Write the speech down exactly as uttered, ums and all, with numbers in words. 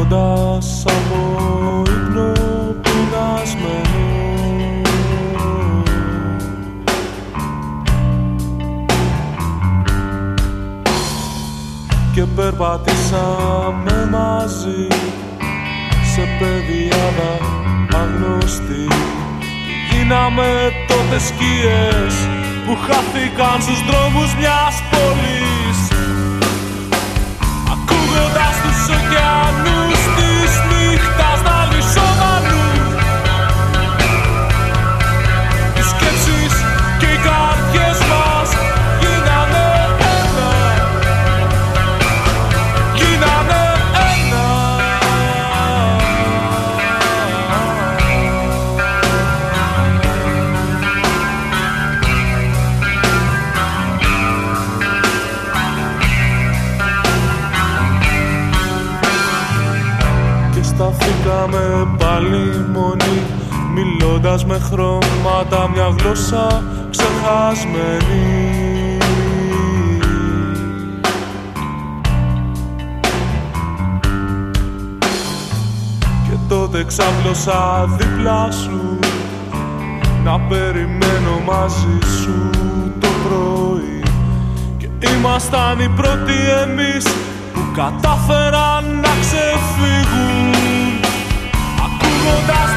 ξυπνώντας από ύπνο πεινασμένο. Και περπατήσαμε μαζί σε πεδιάδα αγνωστή. Γίναμε τότε σκιές που χάθηκαν στους δρόμους μιας πόλης, ακούγοντας τους ωκεανούς της νύχτας να λυσοδανούν. Οι σκέψεις και οι καρδιές μας γίνανε ένα, γίνανε ένα. Σταθήκαμε πάλι μόνοι, μιλώντας με χρώματα μια γλώσσα ξεχασμένη. Και τότε ξάπλωσα δίπλα σου, να περιμένω μαζί σου το πρωί. Και ήμασταν οι πρώτοι εμείς που κατάφεραν να ξεφύγουν, ακούγοντας